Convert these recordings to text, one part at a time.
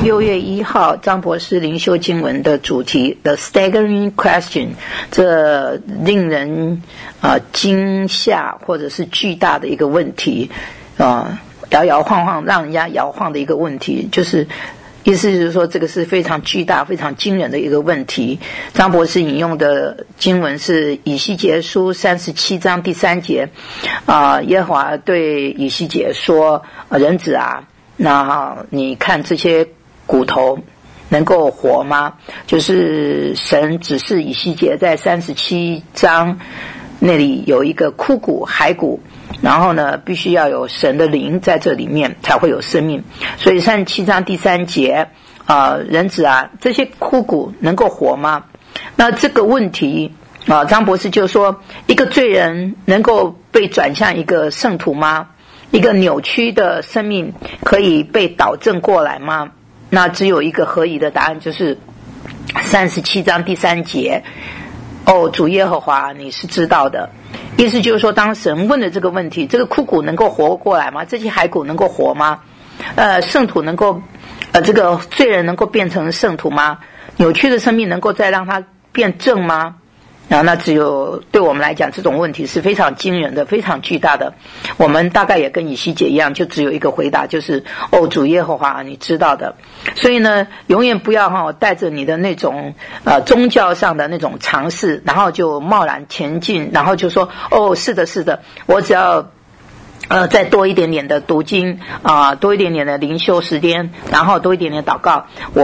6月1号张博士灵修经文的主题 The Staggering Question， 这令人惊吓或者是巨大的一个问题摇摇晃晃让人家摇晃的一个问题，就是意思就是说这个是非常巨大非常惊人的一个问题。张博士引用的经文是以西结书37章第3节耶和华对以西结说人子啊，那你看这些骨头能够活吗？就是神指示以西结在37章那里有一个枯骨骸骨，然后呢必须要有神的灵在这里面才会有生命。所以37章第3节人子啊，这些枯骨能够活吗？那这个问题张博士就说，一个罪人能够被转向一个圣徒吗？一个扭曲的生命可以被导正过来吗？那只有一个合宜的答案，就是37章第3节主耶和华你是知道的。意思就是说，当神问的这个问题，这个枯骨能够活过来吗？这些骸骨能够活吗？圣徒能够这个罪人能够变成圣徒吗？扭曲的生命能够再让它变正吗？那只有对我们来讲，这种问题是非常惊人的非常巨大的。我们大概也跟以西结一样，就只有一个回答，就是主耶和华你知道的。所以呢，永远不要带着你的那种宗教上的那种尝试，然后就贸然前进，然后就说是的是的，我只要再多一点点的读经多一点点的灵修时间，然后多一点点祷告，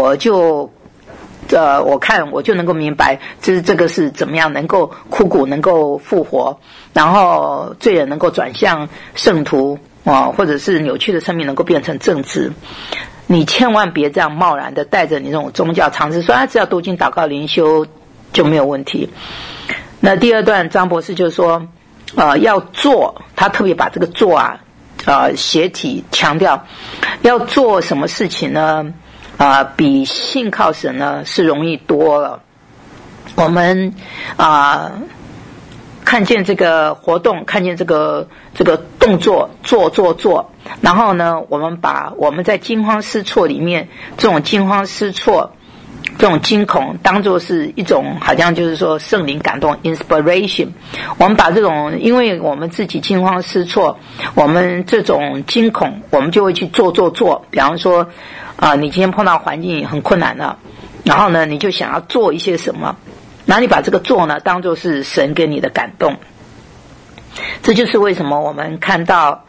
我看我就能够明白这个是怎么样能够枯骨能够复活，然后罪人能够转向圣徒或者是扭曲的生命能够变成正直。你千万别这样贸然的带着你这种宗教尝试说只要读经祷告灵修就没有问题。那第二段张博士就说要做，他特别把这个做写体强调，要做什么事情呢？比信靠神呢是容易多了。我们看见这个活动，看见这个动作做，然后呢我们把我们在惊慌失措里面这种惊慌失措这种惊恐当作是一种好像就是说圣灵感动 inspiration， 我们把这种因为我们自己惊慌失措，我们这种惊恐我们就会去做，比方说你今天碰到环境很困难了，然后呢你就想要做一些什么，然后你把这个做呢当作是神给你的感动。这就是为什么我们看到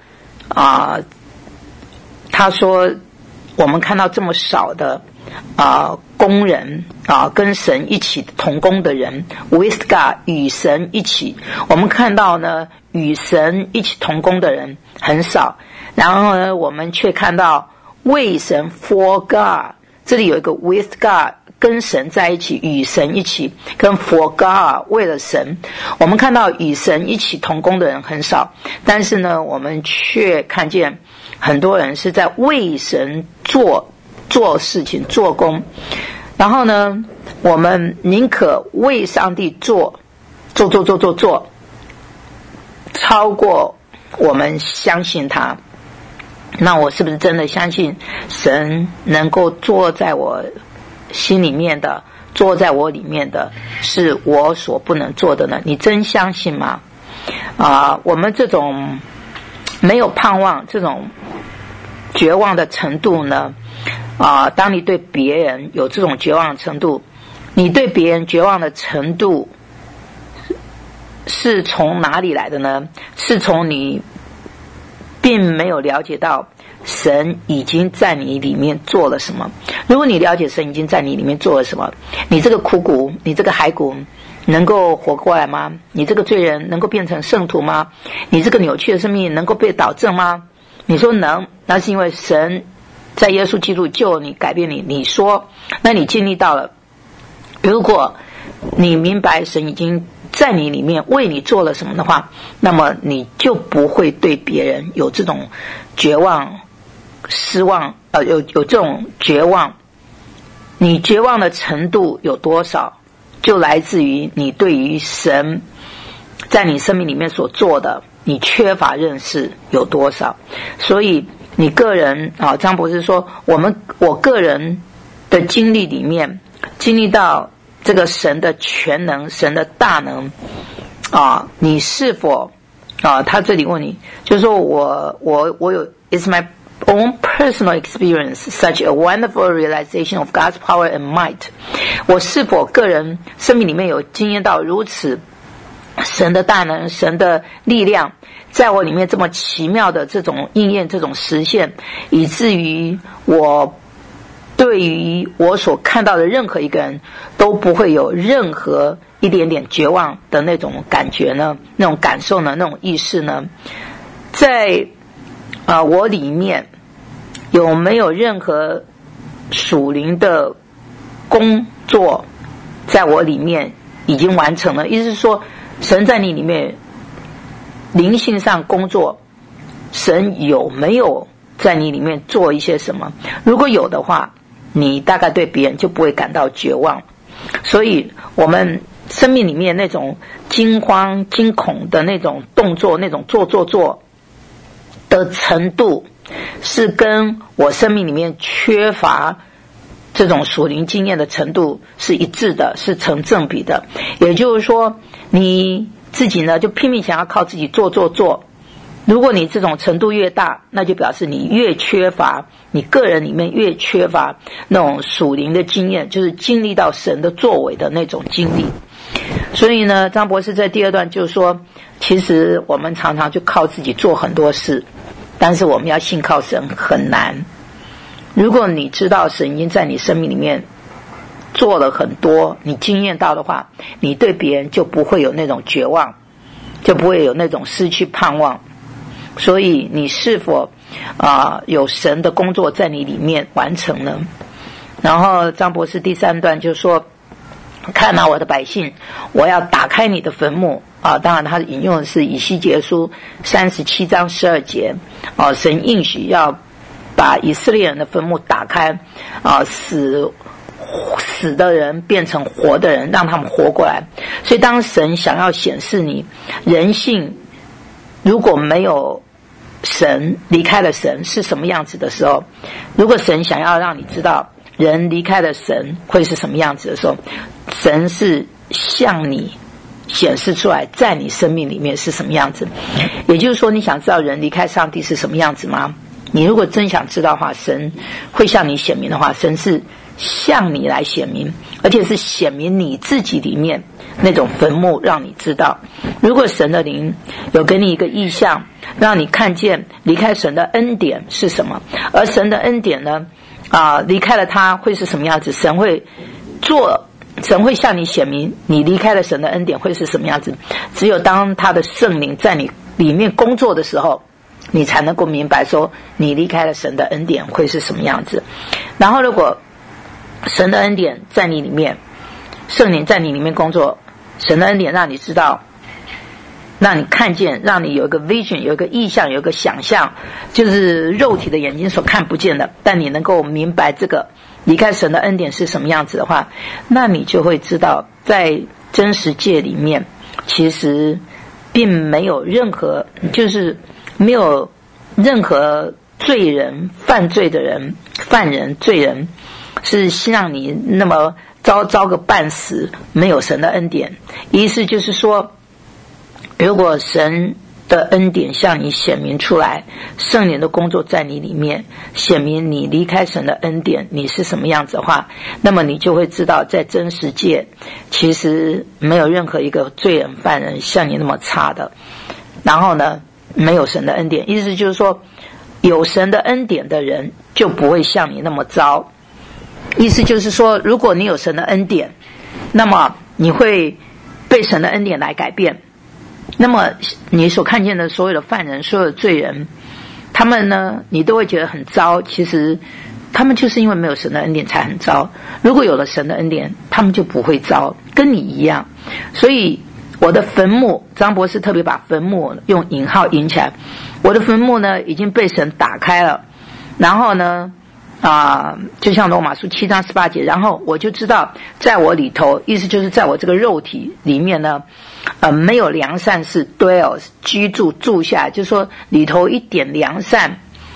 他说我们看到这么少的工人跟神一起同工的人 with God 与神一起，我们看到呢与神一起同工的人很少，然后呢我们却看到为神 for God， 这里有一个 with God 跟神在一起，与神一起，跟 for God 为了神。我们看到与神一起同工的人很少，但是呢我们却看见很多人是在为神做事情做工，然后呢我们宁可为上帝做超过我们相信他。那我是不是真的相信神能够坐在我心里面的，坐在我里面的是我所不能做的呢？你真相信吗？我们这种没有盼望，这种绝望的程度呢当你对别人有这种绝望的程度，你对别人绝望的程度是从哪里来的呢？是从你并没有了解到神已经在你里面做了什么。如果你了解神已经在你里面做了什么，你这个枯骨，你这个骸骨能够活过来吗？你这个罪人能够变成圣徒吗？你这个扭曲的生命能够被导正吗？你说能，那是因为神在耶稣基督救你改变你，你说那你经历到了。如果你明白神已经在你里面为你做了什么的话，那么你就不会对别人有这种绝望失望有这种绝望。你绝望的程度有多少，就来自于你对于神在你生命里面所做的，你缺乏认识有多少。所以你个人啊，张博士说，我个人的经历里面，经历到这个神的全能、神的大能啊，你是否啊？他这里问你，就是说我有 ，It's my own personal experience, such a wonderful realization of God's power and might。我是否个人生命里面有经验到如此神的大能、神的力量，在我里面这么奇妙的这种应验、这种实现，以至于我对于我所看到的任何一个人都不会有任何一点点绝望的那种感觉呢？那种感受呢？那种意识呢？在我里面有没有任何属灵的工作在我里面已经完成了？意思是说，神在你里面灵性上工作，神有没有在你里面做一些什么？如果有的话，你大概对别人就不会感到绝望。所以我们生命里面那种惊慌惊恐的那种动作，那种做的程度，是跟我生命里面缺乏这种属灵经验的程度是一致的，是成正比的。也就是说，你自己呢就拼命想要靠自己做，如果你这种程度越大，那就表示你越缺乏，你个人里面越缺乏那种属灵的经验，就是经历到神的作为的那种经历。所以呢，张博士在第二段就说，其实我们常常就靠自己做很多事，但是我们要信靠神很难。如果你知道神已经在你生命里面做了很多，你经验到的话，你对别人就不会有那种绝望，就不会有那种失去盼望。所以你是否有神的工作在你里面完成呢？然后张博士第三段就说，看啊，我的百姓，我要打开你的坟墓啊！当然他引用的是以西结书37章12节啊，神应许要把以色列人的坟墓打开啊，死的人变成活的人，让他们活过来。所以当神想要显示你人性如果没有神，离开了神是什么样子的时候，如果神想要让你知道人离开了神会是什么样子的时候，神是向你显示出来在你生命里面是什么样子。也就是说，你想知道人离开上帝是什么样子吗？你如果真想知道的话，神会向你显明的话，神是向你来显明，而且是显明你自己里面那种坟墓，让你知道。如果神的灵有给你一个意象，让你看见离开神的恩典是什么，而神的恩典呢离开了他会是什么样子，神会向你显明你离开了神的恩典会是什么样子。只有当他的圣灵在你里面工作的时候，你才能够明白说你离开了神的恩典会是什么样子。然后如果神的恩典在你里面，圣灵在你里面工作，神的恩典让你知道，让你看见，让你有一个 vision， 有一个意象，有一个想象，就是肉体的眼睛所看不见的，但你能够明白这个离开神的恩典是什么样子的话，那你就会知道在真实界里面其实并没有任何，就是没有任何罪人、犯罪的人、犯人、罪人是让你那么遭个半死，没有神的恩典。意思就是说，如果神的恩典向你显明出来，圣灵的工作在你里面显明你离开神的恩典你是什么样子的话，那么你就会知道在真实界其实没有任何一个罪人犯人像你那么差的。然后呢，没有神的恩典，意思就是说有神的恩典的人就不会像你那么糟。意思就是说，如果你有神的恩典，那么你会被神的恩典来改变。那么你所看见的所有的犯人，所有的罪人，他们呢你都会觉得很糟，其实他们就是因为没有神的恩典才很糟。如果有了神的恩典，他们就不会糟，跟你一样。所以我的坟墓，张博士特别把坟墓用引号引起来，我的坟墓呢已经被神打开了。然后呢就像罗马书7章18节，然后我就知道在我里头，意思就是在我这个肉体里面呢没有良善是 dwells 居住住下，就是说里头一点良善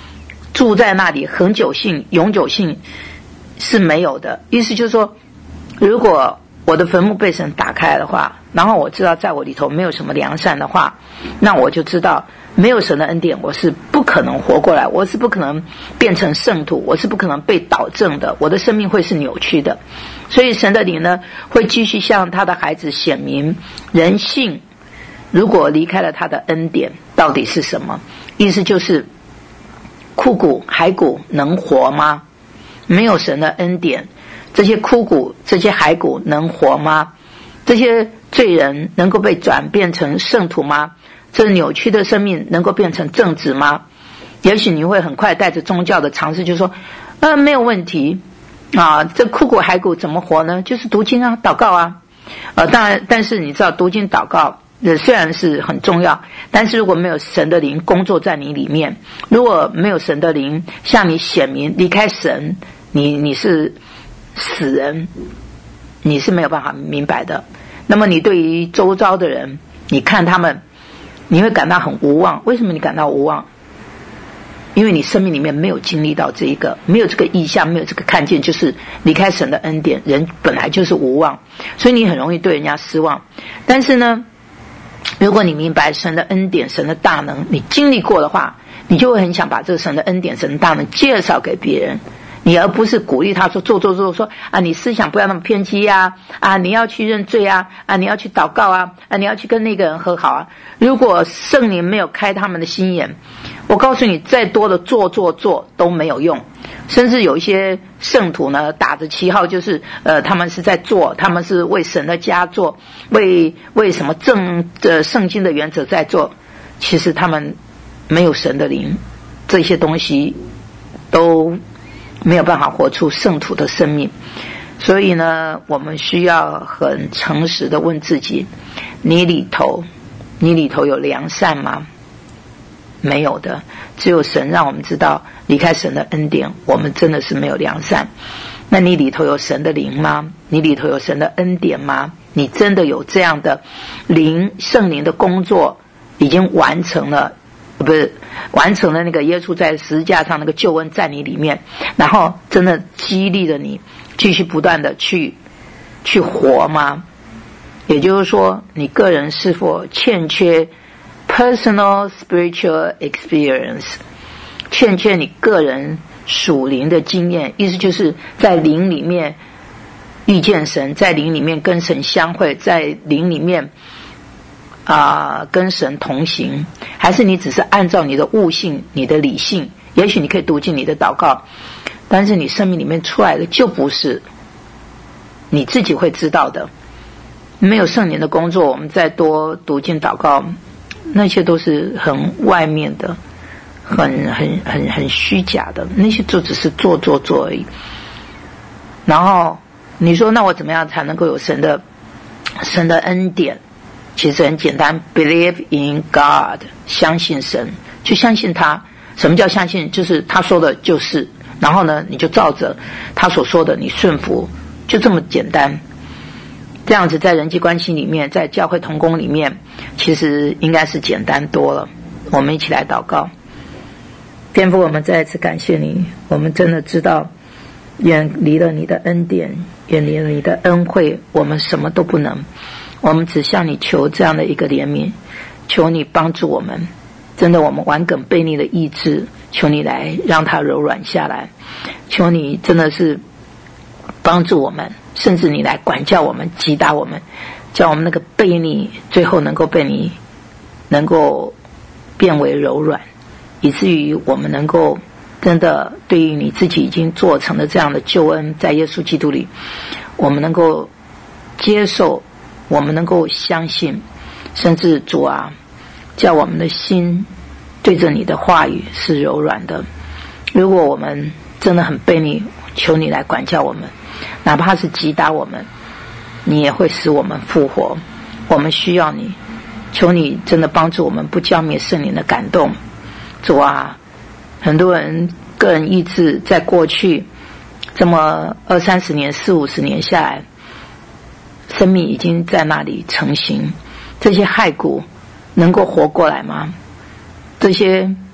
住在那里恒久性永久性是没有的。意思就是说，如果我的坟墓被神打开的话，然后我知道在我里头没有什么良善的话，那我就知道没有神的恩典，我是不可能活过来，我是不可能变成圣徒，我是不可能被导正的，我的生命会是扭曲的。所以神的灵呢，会继续向他的孩子显明人性如果离开了他的恩典到底是什么。意思就是枯骨骸骨能活吗？没有神的恩典，这些枯骨这些骸骨能活吗？这些罪人能够被转变成圣徒吗？这扭曲的生命能够变成正直吗？也许你会很快带着宗教的尝试就说没有问题啊，这枯骨骸骨怎么活呢？就是读经啊，祷告啊。当然，但是你知道读经祷告虽然是很重要，但是如果没有神的灵工作在你里面，如果没有神的灵向你显明离开神，你是死人，你是没有办法明白的。那么你对于周遭的人，你看他们，你会感到很无望。为什么你感到无望？因为你生命里面没有经历到这一个，没有这个意象，没有这个看见，就是离开神的恩典，人本来就是无望，所以你很容易对人家失望。但是呢，如果你明白神的恩典，神的大能，你经历过的话，你就会很想把这个神的恩典，神的大能介绍给别人，你而不是鼓励他说做说你思想不要那么偏激啊，你要去认罪啊，你要去祷告啊，你要去跟那个人和好啊。如果圣灵没有开他们的心眼，我告诉你，再多的做都没有用。甚至有一些圣徒呢，打着旗号就是他们是在做，他们是为神的家做，为什么圣经的原则在做，其实他们没有神的灵，这些东西都没有办法活出圣徒的生命。所以呢，我们需要很诚实的问自己，你里头有良善吗？没有的。只有神让我们知道，离开神的恩典，我们真的是没有良善。那你里头有神的灵吗？你里头有神的恩典吗？你真的有这样的灵，圣灵的工作已经完成了，完成了那个耶稣在十字架上那个救恩在你里面，然后真的激励了你继续不断的去活吗？也就是说，你个人是否欠缺 personal spiritual experience， 欠缺你个人属灵的经验，意思就是在灵里面遇见神，在灵里面跟神相会，在灵里面跟神同行，还是你只是按照你的悟性，你的理性，也许你可以读进你的祷告，但是你生命里面出来的就不是，你自己会知道的。没有圣灵的工作，我们再多读经祷告，那些都是很外面的，很虚假的，那些就只是做而已。然后你说，那我怎么样才能够有神的恩典？其实很简单 ，believe in God， 相信神，就相信他。什么叫相信？就是他说的就是，然后呢，你就照着他所说的，你顺服，就这么简单。这样子在人际关系里面，在教会同工里面，其实应该是简单多了。我们一起来祷告。天父，我们再一次感谢你，我们真的知道远离了你的恩典，远离了你的恩惠，我们什么都不能，我们只向你求这样的一个怜悯，求你帮助我们，真的我们顽梗悖逆的意志，求你来让它柔软下来，求你真的是帮助我们，甚至你来管教我们，击打我们，叫我们那个悖逆最后能够被你能够变为柔软，以至于我们能够真的对于你自己已经做成的这样的救恩，在耶稣基督里，我们能够接受，我们能够相信，甚至主啊，叫我们的心对着你的话语是柔软的。如果我们真的很悖逆，求你来管教我们，哪怕是击打我们，你也会使我们复活。我们需要你，求你真的帮助我们，不浇灭圣灵的感动。主啊，很多人个人意志在过去这么20-30年40-50年下来，生命已经在那里成型，这些骸骨能够活过来吗？这些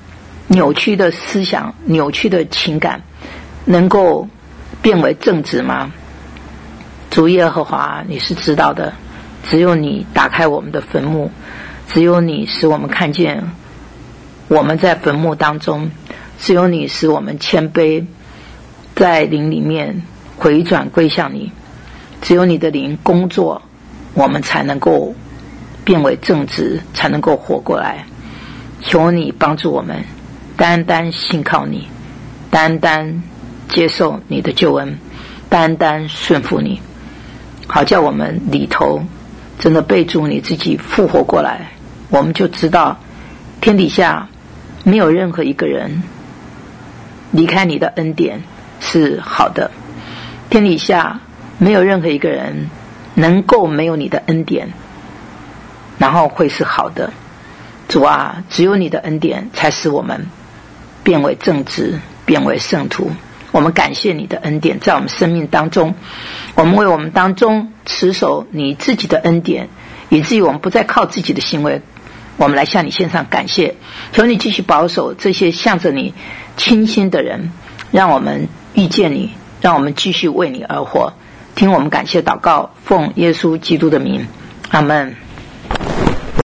扭曲的思想、扭曲的情感能够变为正直吗？主耶和华，你是知道的，只有你打开我们的坟墓，只有你使我们看见我们在坟墓当中，只有你使我们谦卑，在灵里面回转归向你，只有你的灵工作，我们才能够变为正直，才能够活过来。求你帮助我们，单单信靠你，单单接受你的救恩，单单顺服你，好叫我们里头真的被主你自己复活过来。我们就知道天底下没有任何一个人离开你的恩典是好的，天底下没有任何一个人能够没有你的恩典然后会是好的。主啊，只有你的恩典才使我们变为正直，变为圣徒。我们感谢你的恩典在我们生命当中，我们为我们当中持守你自己的恩典，以至于我们不再靠自己的行为，我们来向你献上感谢。求你继续保守这些向着你倾心的人，让我们遇见你，让我们继续为你而活。听我们感谢祷告，奉耶稣基督的名，阿们。